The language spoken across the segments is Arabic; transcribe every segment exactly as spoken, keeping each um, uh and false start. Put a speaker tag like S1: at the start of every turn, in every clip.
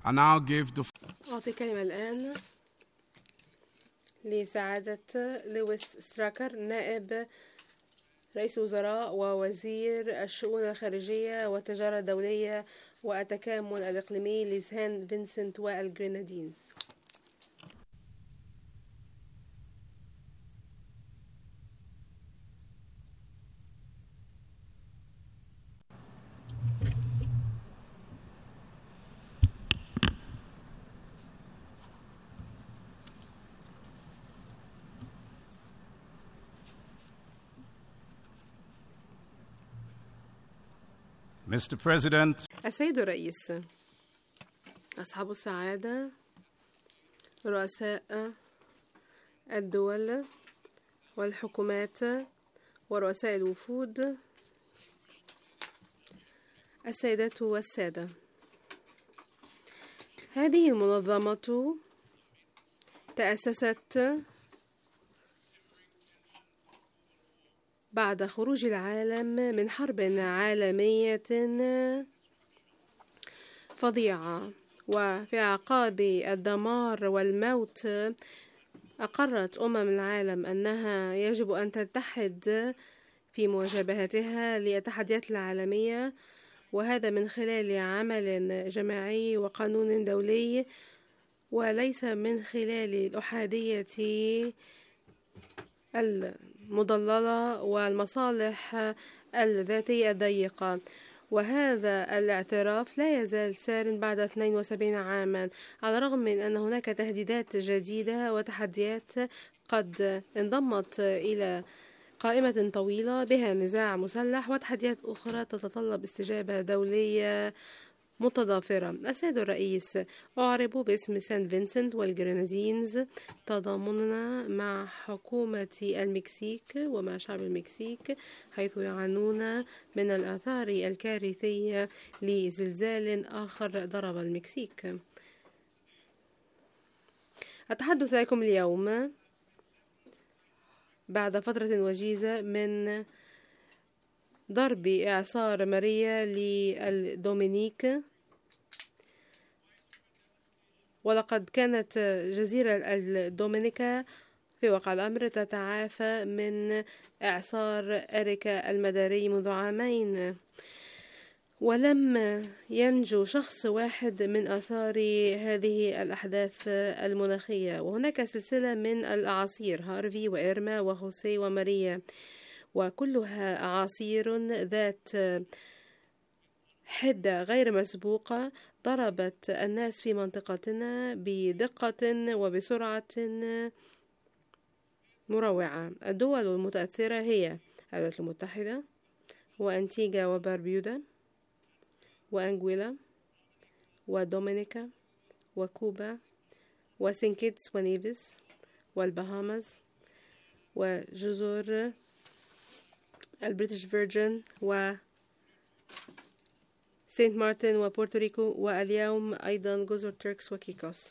S1: I now give the
S2: أعطي كلمة الآن لسعادة لويس ستراكر، نائب رئيس وزراء ووزير الشؤون الخارجية والتجارة الدولية والتكامل الإقليمي لسان فينسنت والجرينادينز.
S1: Mister President,
S2: السيد الرئيس، أصحاب السعادة، رؤساء الدول والحكومات ورؤساء الوفود، السيدات والسادة، هذه المنظمة تأسست بعد خروج العالم من حرب عالمية فظيعة، وفي أعقاب الدمار والموت أقرت أمم العالم أنها يجب أن تتحد في مواجهتها للتحديات العالمية، وهذا من خلال عمل جماعي وقانون دولي، وليس من خلال الأحادية المضللة والمصالح الذاتية الضيقة. وهذا الاعتراف لا يزال سار بعد اثنين وسبعين عاما، على الرغم من أن هناك تهديدات جديدة وتحديات قد انضمت إلى قائمة طويلة بها نزاع مسلح وتحديات أخرى تتطلب استجابة دولية متضافرة. السيد الرئيس، أعرب باسم سان فينسنت والجرينادينز تضامننا مع حكومة المكسيك ومع شعب المكسيك، حيث يعانون من الآثار الكارثية لزلزال آخر ضرب المكسيك. أتحدث إليكم اليوم بعد فترة وجيزة من ضرب إعصار ماريا للدومينيك، ولقد كانت جزيرة الدومينيكا في واقع الأمر تتعافى من إعصار إريكا المداري منذ عامين، ولم ينجو شخص واحد من آثار هذه الأحداث المناخية. وهناك سلسلة من الأعاصير، هارفي وإيرما وخوسي وماريا، وكلها أعاصير ذات حدة غير مسبوقة ضربت الناس في منطقتنا بدقة وبسرعة مروعة. الدول المتأثرة هي الولايات المتحدة وأنتيغا وباربيودا وأنغويلا ودومينيكا وكوبا وسينكيتس ونيفيس والبهامز وجزر البريتش فيرجن و سانت مارتن وبورتوريكو، واليوم أيضا جزر تركس وكيكوس.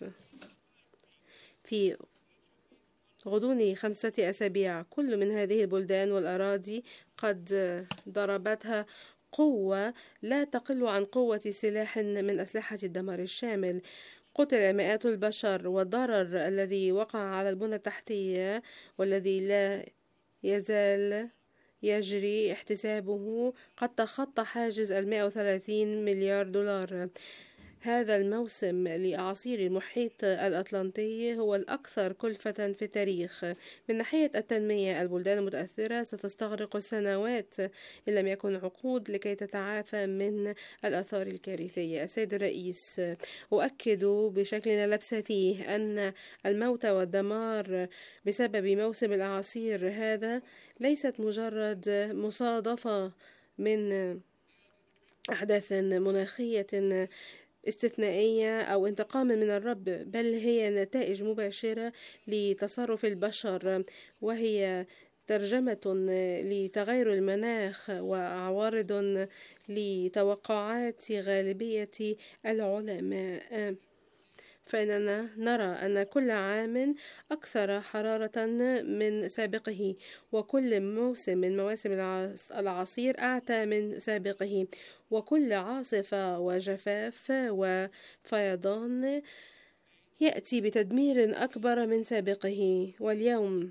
S2: في غضون خمسة أسابيع كل من هذه البلدان والأراضي قد ضربتها قوة لا تقل عن قوة سلاح من أسلحة الدمار الشامل. قتل مئات البشر، والضرر الذي وقع على البنى التحتية والذي لا يزال يجري احتسابه قد تخطى حاجز المئة وثلاثين مليار دولار. هذا الموسم لأعاصير المحيط الأطلنطي هو الأكثر كلفة في التاريخ. من ناحية التنمية، البلدان المتأثرة ستستغرق سنوات إن لم يكن عقود لكي تتعافى من الآثار الكارثية. السيد الرئيس، أؤكد بشكل لا لبس فيه أن الموت والدمار بسبب موسم الأعاصير هذا ليست مجرد مصادفة من أحداث مناخية استثنائية أو انتقام من الرب، بل هي نتائج مباشرة لتصرف البشر، وهي ترجمة لتغير المناخ وعوارض لتوقعات غالبية العلماء. فإننا نرى أن كل عام أكثر حرارة من سابقه، وكل موسم من مواسم العصير أعتى من سابقه، وكل عاصفة وجفاف وفيضان يأتي بتدمير أكبر من سابقه. واليوم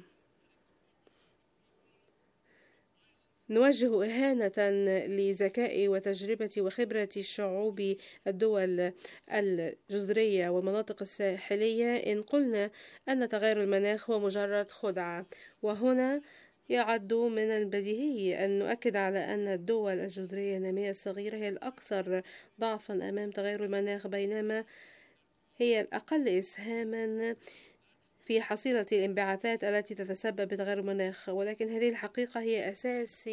S2: نوجه إهانة لذكاء وتجربة وخبرة الشعوب الدول الجزرية والمناطق الساحلية إن قلنا أن تغير المناخ هو مجرد خدعة. وهنا يعد من البديهي أن نؤكد على أن الدول الجزرية النامية الصغيرة هي الأكثر ضعفا أمام تغير المناخ، بينما هي الأقل إسهاما في حصيلة الانبعاثات التي تتسبب بتغير المناخ. ولكن هذه الحقيقة هي أساس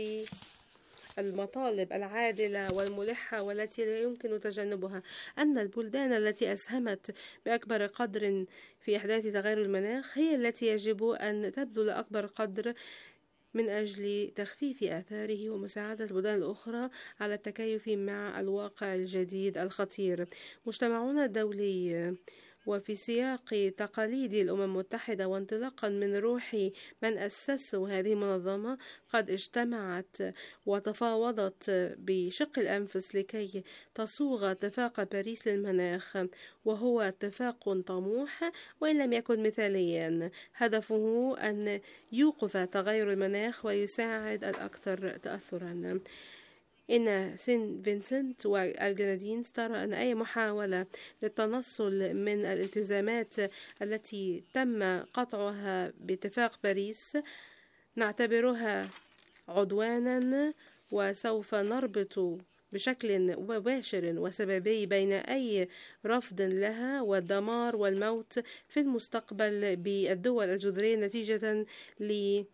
S2: المطالب العادلة والملحة والتي لا يمكن تجنبها، أن البلدان التي أسهمت بأكبر قدر في إحداث تغير المناخ هي التي يجب أن تبذل أكبر قدر من أجل تخفيف آثاره ومساعدة البلدان الأخرى على التكيف مع الواقع الجديد الخطير. مجتمعنا الدولي وفي سياق تقاليد الأمم المتحدة وانطلاقا من روح من أسسوا هذه المنظمة قد اجتمعت وتفاوضت بشق الأنفس لكي تصوغ اتفاق باريس للمناخ، وهو اتفاق طموح وإن لم يكن مثاليا، هدفه أن يوقف تغير المناخ ويساعد الأكثر تأثرا. إن سين فينسنت والجرانادينز ترى أن أي محاولة للتنصل من الالتزامات التي تم قطعها باتفاق باريس نعتبرها عدوانا، وسوف نربط بشكل مباشر وسببي بين أي رفض لها والدمار والموت في المستقبل بالدول الجزرية نتيجة ل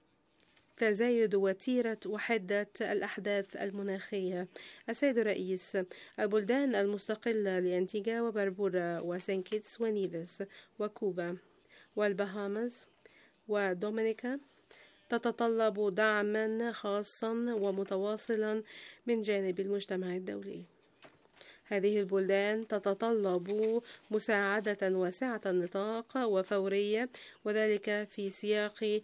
S2: تزايد وتيرة وحدة الأحداث المناخية. السيد الرئيس، البلدان المستقلة لأنتيجا وبربورا وسان كيتس ونيفيس وكوبا والبهامز ودومينيكا تتطلب دعما خاصا ومتواصلا من جانب المجتمع الدولي. هذه البلدان تتطلب مساعدة واسعة النطاق وفورية، وذلك في سياق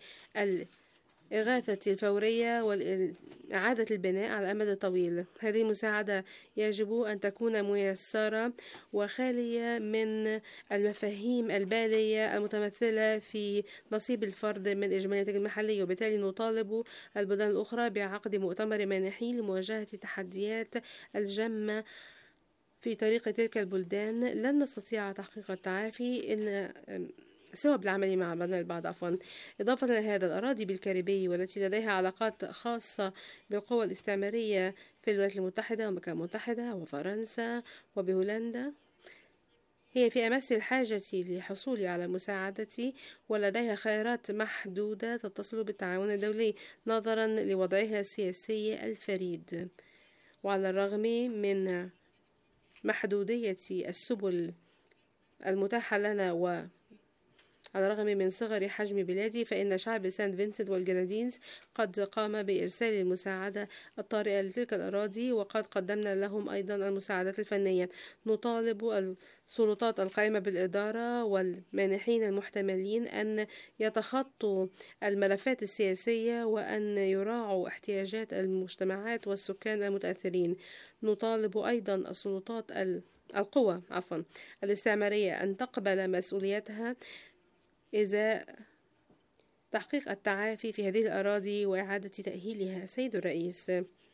S2: الإغاثة الفورية وإعادة البناء على المدى الطويل. هذه المساعدة يجب أن تكون ميسرة وخالية من المفاهيم البالية المتمثلة في نصيب الفرد من إجمالي الإنتاج المحلي، وبالتالي نطالب البلدان الأخرى بعقد مؤتمر مانحي لمواجهة التحديات الجمة في طريق تلك البلدان. لن نستطيع تحقيق التعافي إن سوى بالعمل مع بعضنا البعض عفوا. إضافة لهذا، الأراضي بالكاريبي والتي لديها علاقات خاصة بالقوى الاستعمارية في الولايات المتحدة وأمريكا المتحدة وفرنسا وبهولندا هي في أمس الحاجة للحصول على مساعدة، ولديها خيارات محدودة تتصل بالتعاون الدولي نظرا لوضعها السياسي الفريد. وعلى الرغم من محدودية السبل المتاحة لنا و على الرغم من صغر حجم بلادي، فإن شعب سان فينسنت والجرانادينز قد قام بإرسال المساعدة الطارئة لتلك الأراضي، وقد قدمنا لهم أيضا المساعدات الفنية. نطالب السلطات القائمة بالإدارة والمانحين المحتملين أن يتخطوا الملفات السياسية وأن يراعوا احتياجات المجتمعات والسكان المتأثرين. نطالب أيضا السلطات القوى عفوا الاستعمارية أن تقبل مسؤوليتها إزاء تحقيق التعافي في هذه الأراضي وإعادة تأهيلها. سيد الرئيس،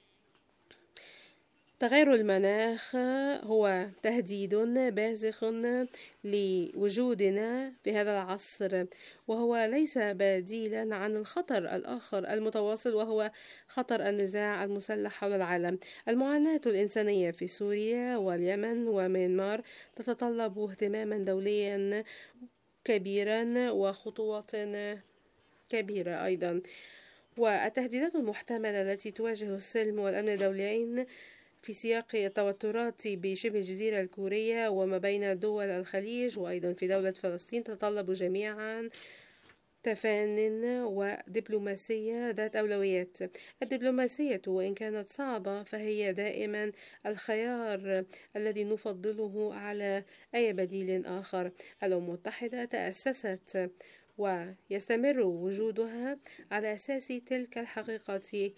S2: تغير المناخ هو تهديد بازخ لوجودنا في هذا العصر، وهو ليس بديلا عن الخطر الآخر المتواصل وهو خطر النزاع المسلح حول العالم. المعاناة الإنسانية في سوريا واليمن وميانمار تتطلب اهتماما دوليا كبيرا وخطوات كبيرة أيضا. والتهديدات المحتملة التي تواجه السلم والأمن الدوليين في سياق التوترات بشبه الجزيرة الكورية وما بين دول الخليج وأيضا في دولة فلسطين تتطلب جميعا تفان ودبلوماسية ذات أولويات. الدبلوماسية وإن كانت صعبة فهي دائما الخيار الذي نفضله على أي بديل آخر. الأمم المتحدة تأسست ويستمر وجودها على أساس تلك الحقيقة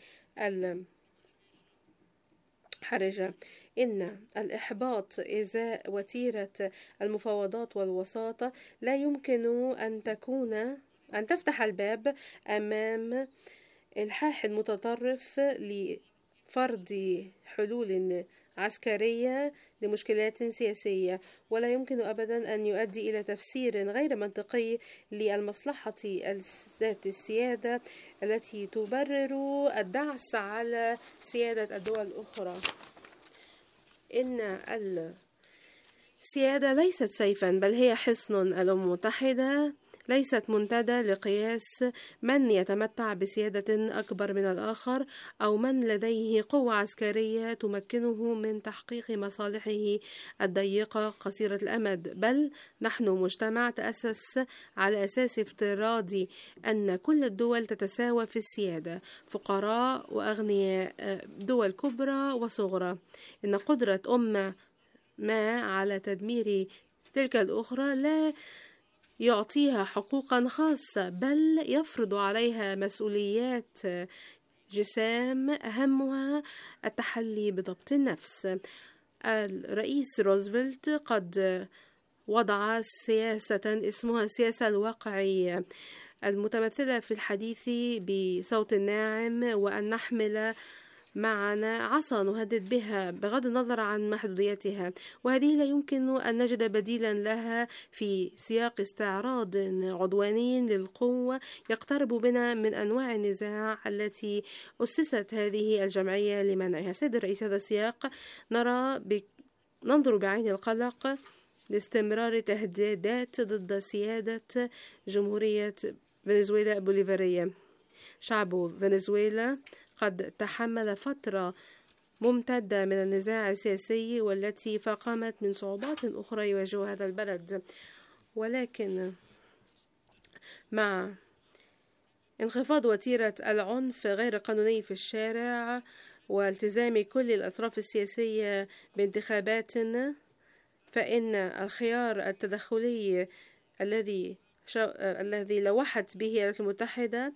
S2: الحرجة. إن الإحباط إزاء وتيرة المفاوضات والوساطة لا يمكن أن تكون أن تفتح الباب أمام إلحاح متطرف لفرض حلول عسكرية لمشكلات سياسية، ولا يمكن أبدا أن يؤدي إلى تفسير غير منطقي للمصلحة ذات السيادة التي تبرر الدعس على سيادة الدول الأخرى. إن السيادة ليست سيفا بل هي حصن. الأمم المتحدة ليست منتدى لقياس من يتمتع بسيادة أكبر من الآخر أو من لديه قوة عسكرية تمكنه من تحقيق مصالحه الضيقة قصيرة الأمد، بل نحن مجتمع تأسس على أساس افتراضي أن كل الدول تتساوى في السيادة، فقراء وأغنياء، دول كبرى وصغرى. إن قدرة أمة ما على تدمير تلك الأخرى لا يعطيها حقوقا خاصة بل يفرض عليها مسؤوليات جسام أهمها التحلي بضبط النفس. الرئيس روزفلت قد وضع سياسة اسمها السياسة الواقعية المتمثلة في الحديث بصوت ناعم وأن نحمل معنا عصا نهدد بها بغض النظر عن محدوديتها، وهذه لا يمكن أن نجد بديلا لها في سياق استعراض عدواني للقوة يقترب بنا من أنواع النزاع التي أسست هذه الجمعية لمنعها. سيد الرئيس، هذا السياق نرى ب... ننظر بعين القلق لاستمرار تهديدات ضد سيادة جمهورية فنزويلا البوليفارية. شعب فنزويلا قد تحمل فترة ممتدة من النزاع السياسي والتي فاقمت من صعوبات أخرى يواجه هذا البلد، ولكن مع انخفاض وتيرة العنف غير قانوني في الشارع والتزام كل الأطراف السياسية بانتخابات، فإن الخيار التدخلي الذي شو... الذي لوحت به الولايات المتحدة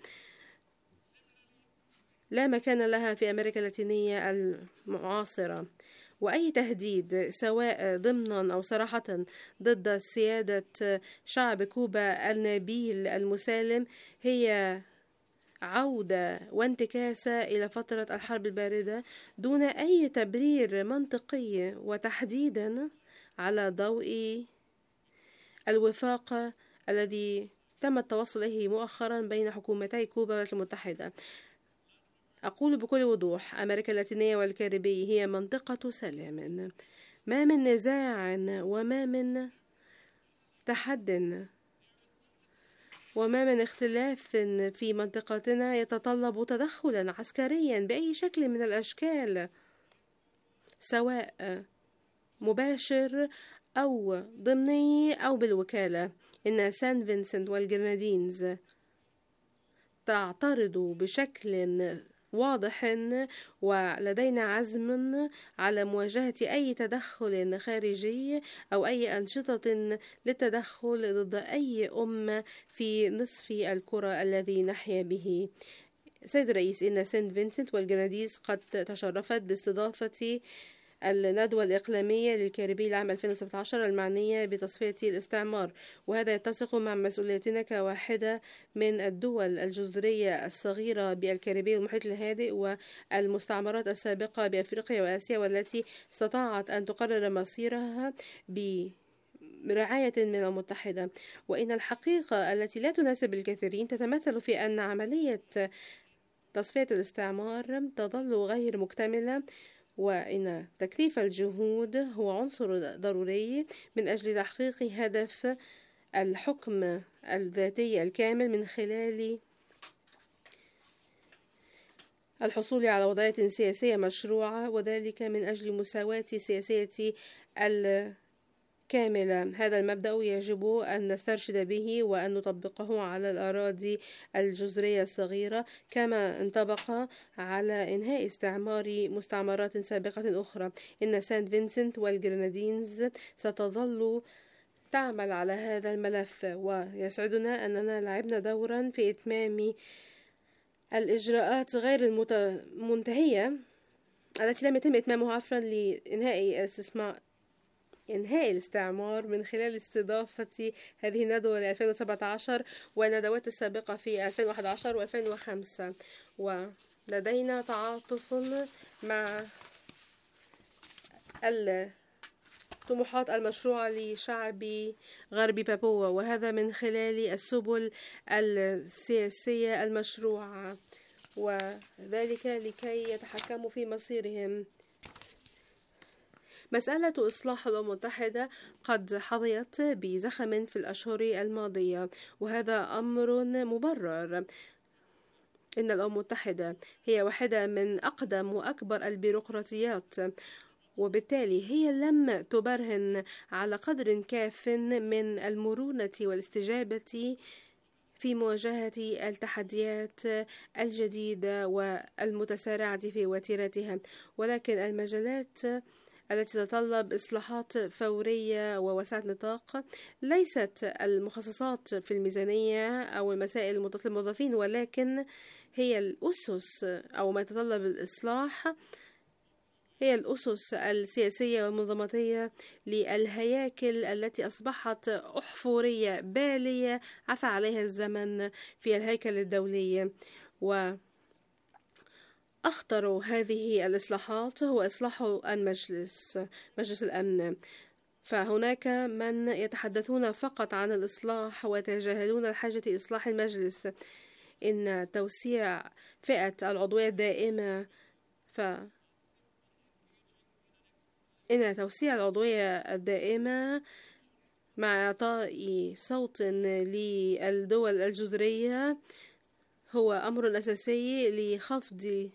S2: لا مكان لها في أمريكا اللاتينية المعاصرة، وأي تهديد سواء ضمنا أو صراحة ضد سيادة شعب كوبا النبيل المسالم هي عودة وانتكاسة إلى فترة الحرب الباردة دون أي تبرير منطقي، وتحديدا على ضوء الوفاق الذي تم التوصل إليه مؤخرا بين حكومتي كوبا والولايات المتحدة. أقول بكل وضوح: أمريكا اللاتينية والكاريبية هي منطقة سلام، ما من نزاع وما من تحد وما من اختلاف في منطقتنا يتطلب تدخلا عسكريا بأي شكل من الأشكال، سواء مباشر أو ضمني أو بالوكالة. إن سان فينسنت والجرنادينز تعترض بشكل واضح ولدينا عزم على مواجهة أي تدخل خارجي أو أي أنشطة للتدخل ضد أي أمة في نصف الكرة الذي نحيا به. سيد الرئيس، إن سان فينسنت والجرناديز قد تشرفت باستضافة الندوة الإقليمية للكاريبي العام ألفين وسبعة عشر المعنية بتصفية الاستعمار، وهذا يتسق مع مسؤوليتنا كواحدة من الدول الجزرية الصغيرة بالكاريبي والمحيط الهادئ والمستعمرات السابقة بأفريقيا وآسيا، والتي استطاعت أن تقرر مصيرها برعاية من المتحدة. وإن الحقيقة التي لا تناسب الكثيرين تتمثل في أن عملية تصفية الاستعمار تظل غير مكتملة، وإن تكثيف الجهود هو عنصر ضروري من أجل تحقيق هدف الحكم الذاتي الكامل من خلال الحصول على وضعية سياسية مشروعة، وذلك من أجل مساواة سياسية كاملة. هذا المبدأ يجب أن نسترشد به وأن نطبقه على الأراضي الجزرية الصغيرة، كما انطبق على إنهاء استعمار مستعمرات سابقة أخرى. إن سانت فينسنت والجرنادينز ستظل تعمل على هذا الملف، ويسعدنا أننا لعبنا دورا في إتمام الإجراءات غير المنتهية التي لم يتم إتمامها عفوا لإنهاء الاستثمار إنهاء الاستعمار من خلال استضافة هذه الندوة ل ألفين وسبعة عشر والندوات السابقة في ألفين وأحد عشر و ألفين وخمسة. ولدينا تعاطف مع الطموحات المشروعة لشعب غرب بابوا، وهذا من خلال السبل السياسية المشروعة، وذلك لكي يتحكموا في مصيرهم. مسألة إصلاح الأمم المتحدة قد حظيت بزخم في الأشهر الماضية، وهذا أمر مبرر. إن الأمم المتحدة هي واحدة من أقدم وأكبر البيروقراطيات، وبالتالي هي لم تبرهن على قدر كاف من المرونة والاستجابة في مواجهة التحديات الجديدة والمتسارعة في وتيرتها، ولكن المجالات التي تتطلب إصلاحات فورية ووسعة نطاق ليست المخصصات في الميزانية أو المسائل المتصلة بالموظفين، ولكن هي الأسس أو ما يتطلب الإصلاح هي الأسس السياسية والمنظماتية للهياكل التي أصبحت أحفورية بالية عفى عليها الزمن في الهيكل الدولي. و أخطر هذه الإصلاحات هو إصلاح المجلس مجلس الأمن، فهناك من يتحدثون فقط عن الإصلاح ويتجاهلون الحاجة إصلاح المجلس. إن توسيع فئة العضوية الدائمة ف إن توسيع العضوية الدائمة مع إعطاء صوت للدول الجزرية هو أمر أساسي لخفض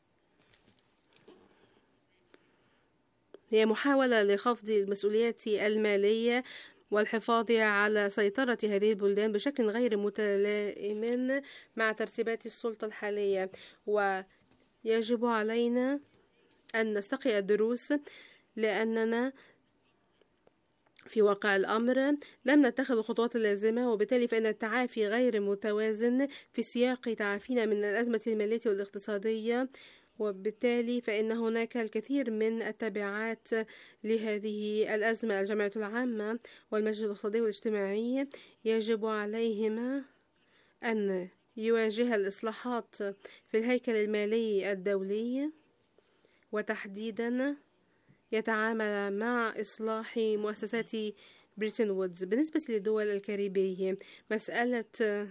S2: هي محاولة لخفض المسؤوليات المالية والحفاظ على سيطرة هذه البلدان بشكل غير متلائم مع ترتيبات السلطة الحالية، ويجب علينا أن نستقي الدروس، لأننا في واقع الأمر لم نتخذ الخطوات اللازمة، وبالتالي فإن التعافي غير متوازن في سياق تعافينا من الأزمة المالية والاقتصادية، وبالتالي فإن هناك الكثير من التبعات لهذه الأزمة. الجمعية العامة والمجلس الاقتصادي والاجتماعي يجب عليهما أن يواجه الإصلاحات في الهيكل المالي الدولي، وتحديدا يتعامل مع إصلاح مؤسسات بريتن وودز. بالنسبة للدول الكاريبية، مسألة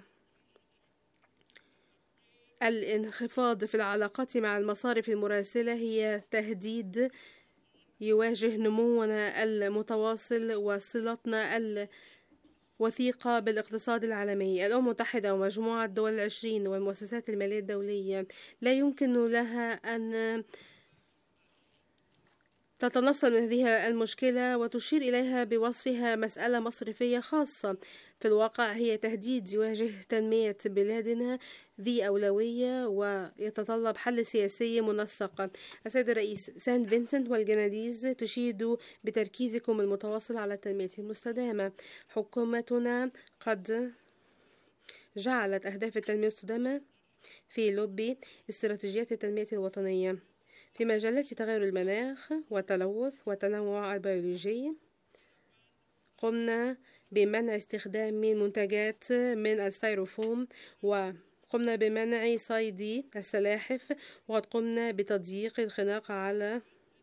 S2: الانخفاض في العلاقات مع المصارف المراسلة هي تهديد يواجه نمونا المتواصل وصلتنا الوثيقة بالاقتصاد العالمي. الأمم المتحدة ومجموعة دول العشرين والمؤسسات المالية الدولية لا يمكن لها أن تتنصل من هذه المشكلة وتشير إليها بوصفها مسألة مصرفية خاصة. في الواقع هي تهديد يواجه تنمية بلادنا ذي أولوية ويتطلب حل سياسي منسق. السيد الرئيس، سانت فينسنت والجرناديز تشيد بتركيزكم المتواصل على التنمية المستدامة. حكومتنا قد جعلت أهداف التنمية المستدامة في لب استراتيجيات التنمية الوطنية في مجالات تغير المناخ والتلوث والتنوع البيولوجي. قمنا بمنع استخدام منتجات من الستيروفوم، وقمنا بمنع صيد السلاحف، وقد قمنا بتضييق الخناق على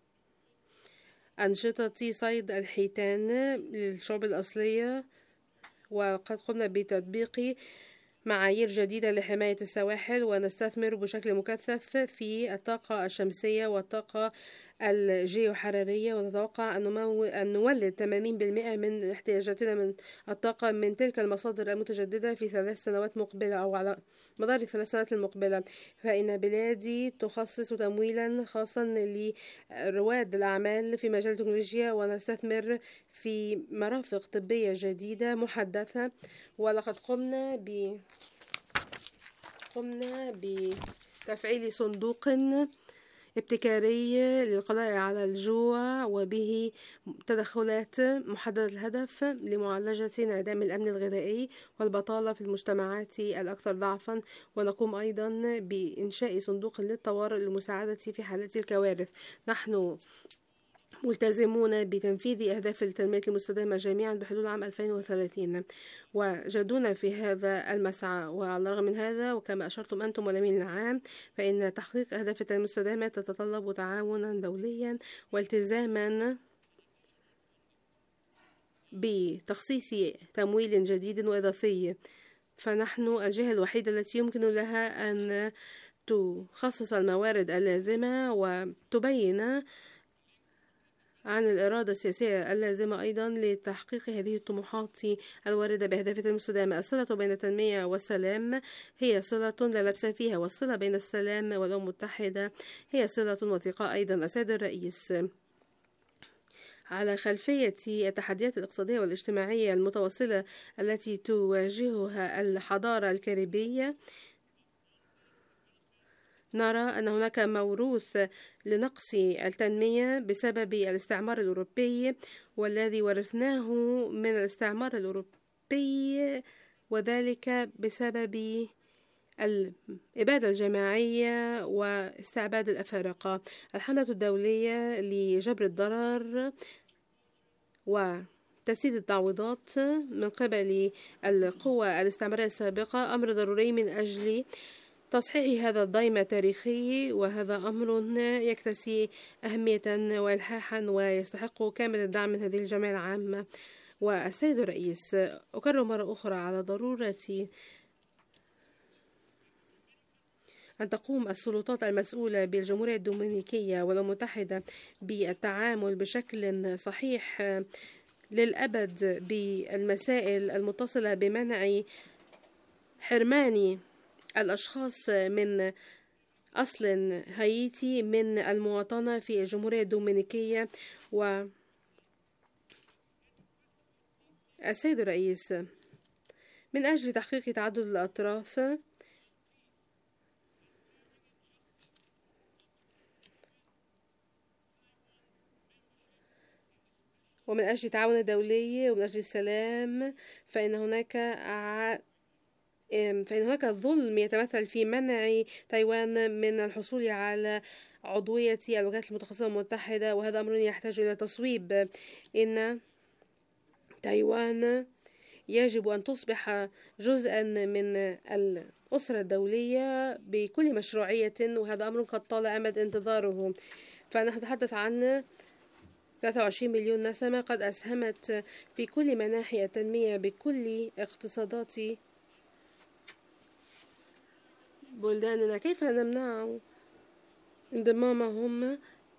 S2: أنشطة صيد الحيتان للشعوب الأصلية، وقد قمنا بتطبيق معايير جديدة لحماية السواحل، ونستثمر بشكل مكثف في الطاقة الشمسية والطاقة الجيوحرارية، ونتوقع أن نولد ثمانين بالمئة من احتياجاتنا من الطاقة من تلك المصادر المتجددة في ثلاث سنوات مقبلة أو على مدار الثلاث سنوات المقبلة. فإن بلادي تخصص تمويلا خاصا لرواد الأعمال في مجال التكنولوجيا، ونستثمر في مرافق طبية جديدة محدثة. ولقد قمنا ب قمنا بتفعيل صندوق ابتكاري للقضاء على الجوع، وبه تدخلات محددة الهدف لمعالجة انعدام الأمن الغذائي والبطالة في المجتمعات الأكثر ضعفا. ونقوم أيضا بإنشاء صندوق للطوارئ للمساعدة في حالات الكوارث. نحن ملتزمون بتنفيذ أهداف التنمية المستدامة جميعا بحلول عام ألفين وثلاثين، وجدونا في هذا المسعى. وعلى الرغم من هذا، وكما أشرتم أنتم والأمين العام، فإن تحقيق أهداف التنمية المستدامة تتطلب تعاونا دوليا والتزاما بتخصيص تمويل جديد وإضافي. فنحن الجهة الوحيدة التي يمكن لها أن تخصص الموارد اللازمة وتبين عن الإرادة السياسية اللازمة أيضا لتحقيق هذه الطموحات الواردة بأهداف التنمية المستدامة. الصلة بين التنمية والسلام هي صلة لا لبس فيها، والصلة بين السلام والأمم المتحدة هي صلة وثيقة أيضا. السيد الرئيس، على خلفية التحديات الاقتصادية والاجتماعية المتواصلة التي تواجهها الحضارة الكاريبية، نرى أن هناك موروث لنقص التنمية بسبب الاستعمار الأوروبي، والذي ورثناه من الاستعمار الأوروبي، وذلك بسبب الإبادة الجماعية واستعباد الأفارقة. الحملة الدولية لجبر الضرر وتسديد التعويضات من قبل القوى الاستعمارية السابقة أمر ضروري من أجل تصحيح هذا الضيم التاريخي، وهذا أمر يكتسي أهمية وإلحاحا ويستحق كامل الدعم من هذه الجمعية العامة. والسيد الرئيس، أكرر مرة أخرى على ضرورة أن تقوم السلطات المسؤولة بالجمهورية الدومينيكية والأمم المتحدة بالتعامل بشكل صحيح للأبد بالمسائل المتصلة بمنع حرمان الأشخاص من أصل هايتي من المواطنة في الجمهورية الدومينيكية. و السيد الرئيس، من أجل تحقيق تعدد الأطراف ومن أجل التعاون الدولي ومن أجل السلام، فإن هناك ع... فإن هناك ظلم يتمثل في منع تايوان من الحصول على عضوية الوكالة المتخصصة المتحدة، وهذا أمر يحتاج إلى تصويب. إن تايوان يجب أن تصبح جزءا من الأسرة الدولية بكل مشروعية، وهذا أمر قد طال أمد انتظاره. فنحن نتحدث عن ثلاثة وعشرين مليون نسمة قد أسهمت في كل مناحي التنمية بكل اقتصادات بلداننا. كيف نمنع انضمامهم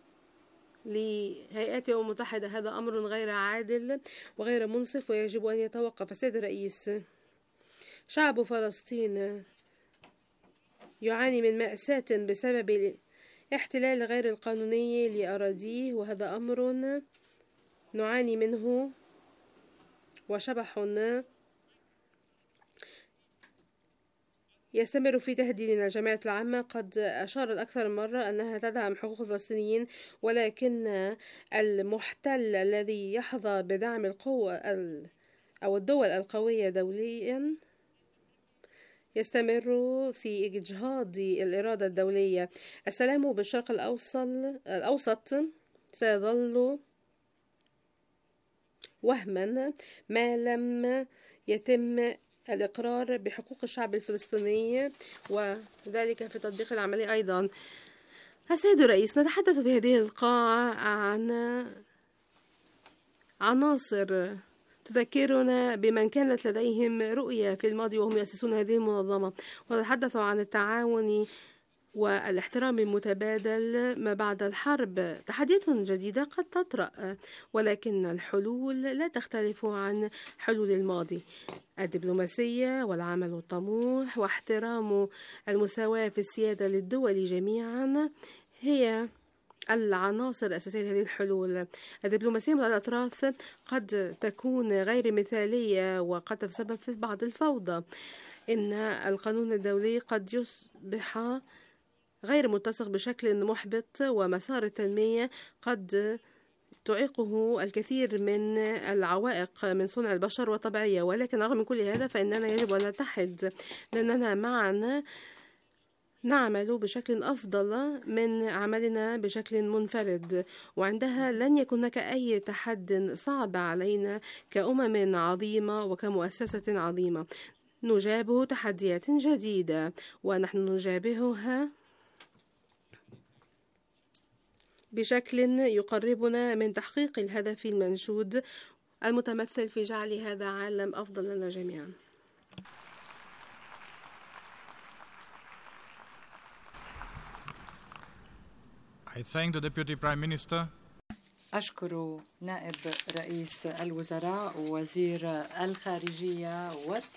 S2: لهيئات الأمم المتحدة؟ هذا أمر غير عادل وغير منصف ويجب أن يتوقف. السيد الرئيس، شعب فلسطين يعاني من مأساة بسبب الاحتلال غير القانوني لأراضيه، وهذا أمر نعاني منه، وشبح يستمر في تهديدنا. الجمعية العامة قد أشارت أكثر من مرة أنها تدعم حقوق الفلسطينيين، ولكن المحتل الذي يحظى بدعم القوة أو الدول القوية دوليا يستمر في إجهاض الإرادة الدولية. السلام بالشرق الأوسط سيظل وهما ما لم يتم الإقرار بحقوق الشعب الفلسطيني، وذلك في تطبيق العملية أيضا. السيد الرئيس، نتحدث في هذه القاعة عن عناصر تذكرنا بمن كانت لديهم رؤية في الماضي وهم يؤسسون هذه المنظمة، ونتحدث عن التعاون والاحترام المتبادل ما بعد الحرب. تحديات جديدة قد تطرأ، ولكن الحلول لا تختلف عن حلول الماضي. الدبلوماسية والعمل الطموح واحترام المساواة في السيادة للدول جميعا هي العناصر الأساسية لهذه الحلول. الدبلوماسية مع الأطراف قد تكون غير مثالية وقد تتسبب في بعض الفوضى. إن القانون الدولي قد يصبح غير متسق بشكل محبط، ومسار التنمية قد تعيقه الكثير من العوائق من صنع البشر وطبيعية. ولكن رغم من كل هذا فإننا يجب أن نتحد، لأننا معا نعمل بشكل أفضل من عملنا بشكل منفرد، وعندها لن يكون هناك أي تحد صعب علينا كأمم عظيمة وكمؤسسة عظيمة. نجابه تحديات جديدة ونحن نجابهها بشكل يقربنا من تحقيق الهدف المنشود المتمثل في جعل هذا عالم أفضل لنا جميعا.
S3: I thank the Deputy Prime Minister.
S4: أشكر نائب رئيس الوزراء ووزير الخارجية والتجارة